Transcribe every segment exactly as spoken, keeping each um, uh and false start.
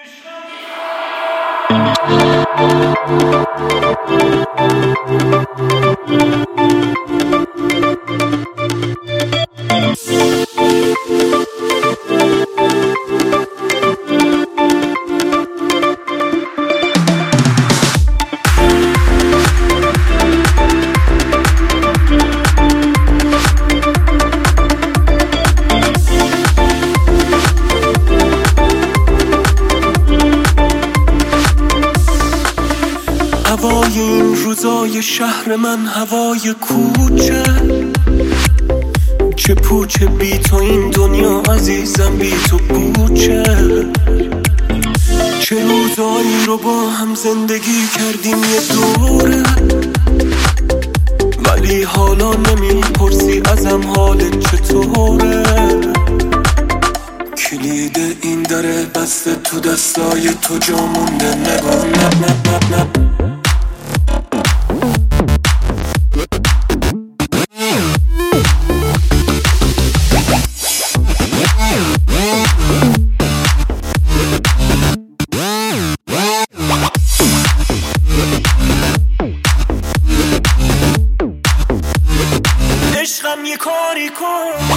هوای این روزای شهر من، هوای کوچه، چه پوچه بی تو این دنیا عزیزم، بی تو پوچه. چه روزایی رو با هم زندگی کردیم یه دوره، ولی حالا نمیپرسی ازم حالت چطوره. کلید این دره بسته تو دستای تو، جا مونده نگو نب نب نب نب. عشقم یه کاری کن،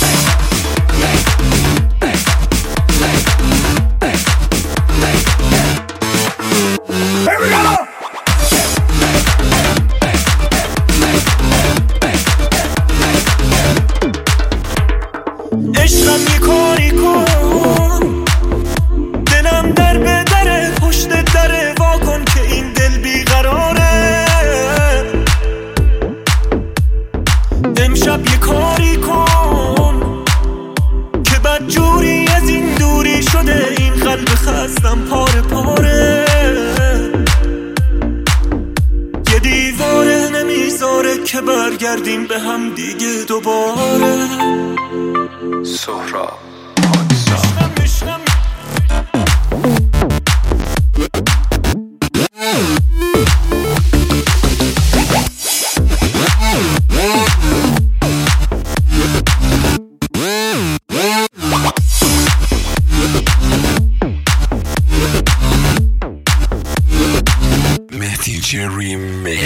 عشقم یه کاری کن، دلم در به دره، پشت دره وا کن که این دل بیقراره. امشب یه کاری کن که بدجوری از این دوری شده، این قلب خستم پاره پاره. یه دیواره نمیذاره که برگردیم به هم دیگه دوباره. سهراب Mehdi Jerry Mix.